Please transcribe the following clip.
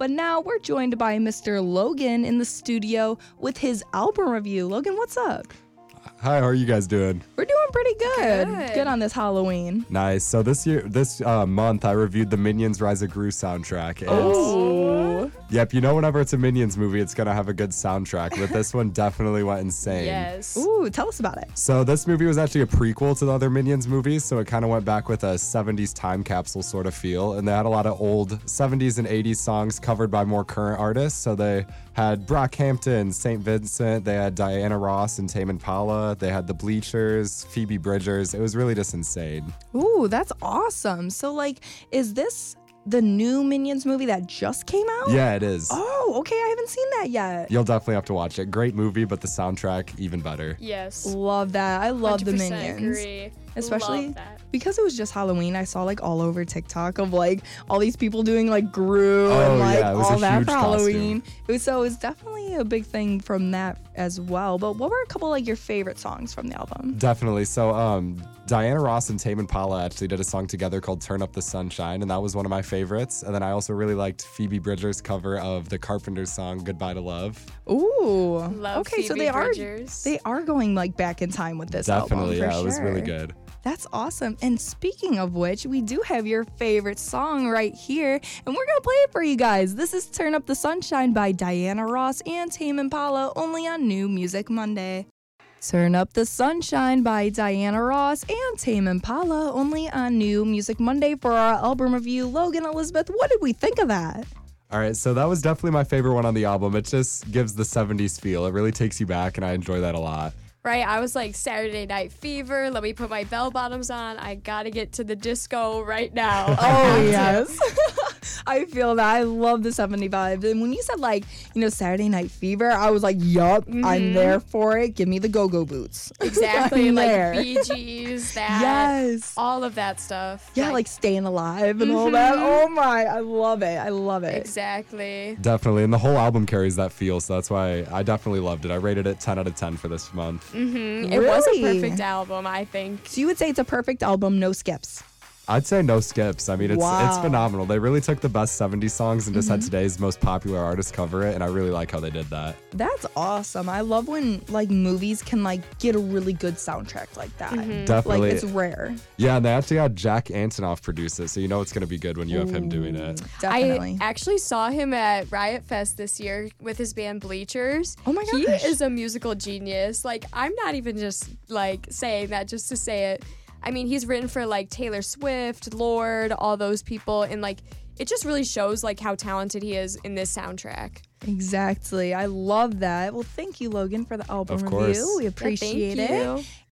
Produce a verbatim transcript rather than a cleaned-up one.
But now we're joined by Mister Logan in the studio with his album review. Logan, what's up? Hi, how are you guys doing? We're doing pretty good. Good. Good on this Halloween. Nice. So this year, this uh, month, I reviewed the Minions Rise of Gru soundtrack. And Oh. Yep, you know whenever it's a Minions movie, it's going to have a good soundtrack, but this one definitely went insane. Yes. Ooh, tell us about it. So this movie was actually a prequel to the other Minions movies, so it kind of went back with a seventies time capsule sort of feel, and they had a lot of old seventies and eighties songs covered by more current artists. So they had Brockhampton, Saint Vincent, they had Diana Ross and Tame Impala, they had the Bleachers, Phoebe Bridgers. It was really just insane. Ooh, that's awesome. So, like, is this the new Minions movie that just came out? Yeah, it is. Oh, okay. I haven't seen that yet. You'll definitely have to watch it. Great movie, but the soundtrack even better. Yes. Love that. I love the one hundred percent Minions. Agree. Especially Love that. because it was just Halloween. I saw like all over TikTok of like all these people doing like Gru Oh, and like yeah, it was all a that huge for Halloween. costume. It was, so it's definitely a big thing from that as well. But what were a couple like your favorite songs from the album? Definitely. So, um, Diana Ross and Tame Impala actually did a song together called Turn Up the Sunshine, and that was one of my favorites. And then I also really liked Phoebe Bridgers' cover of the Carpenters song Goodbye to Love. Ooh. Love okay, so Phoebe they are Bridgers. they are going like back in time with this Definitely, album. For yeah, it was really sure. good. That's awesome. And speaking of which, we do have your favorite song right here, and we're going to play it for you guys. This is Turn Up the Sunshine by Diana Ross and Tame Impala, only on New Music Monday. Turn Up the Sunshine by Diana Ross and Tame Impala, only on New Music Monday for our album review. Logan, Elizabeth, what did we think of that? All right, so that was definitely my favorite one on the album. It just gives the seventies feel. It really takes you back, and I enjoy that a lot. Right, I was like Saturday Night Fever. Let me put my bell bottoms on. I gotta get to the disco right now. Oh, yes. I feel that. I love the seventy vibes. And when you said, like, you know, Saturday Night Fever, I was like, yup, I'm there for it. Give me the go-go boots. Exactly, I'm like there. Bee Gees, that, Yes. all of that stuff. Yeah, like Staying Alive and all that. Oh, my. I love it. I love it. exactly. Definitely, and the whole album carries that feel, so that's why I definitely loved it. I rated it ten out of ten for this month. Mm-hmm. It was a Really? perfect album, I think. So you would say it's a perfect album, no skips. I'd say no skips. I mean, it's it's Wow. phenomenal. They really took the best seventies songs and just had today's most popular artists cover it, and I really like how they did that. That's awesome. I love when, like, movies can, like, get a really good soundtrack like that. Definitely. Like, it's rare. Yeah, and they actually had Jack Antonoff produce it, so you know it's going to be good when you have him doing it. Definitely. I actually saw him at Riot Fest this year with his band Bleachers. Oh my He gosh. is a musical genius. Like, I'm not even just like saying that just to say it. I mean, he's written for like Taylor Swift, Lorde, all those people, and like it just really shows like how talented he is in this soundtrack. Exactly. I love that. Well, thank you, Logan, for the album Of review. course. We Yeah, appreciate thank it. you.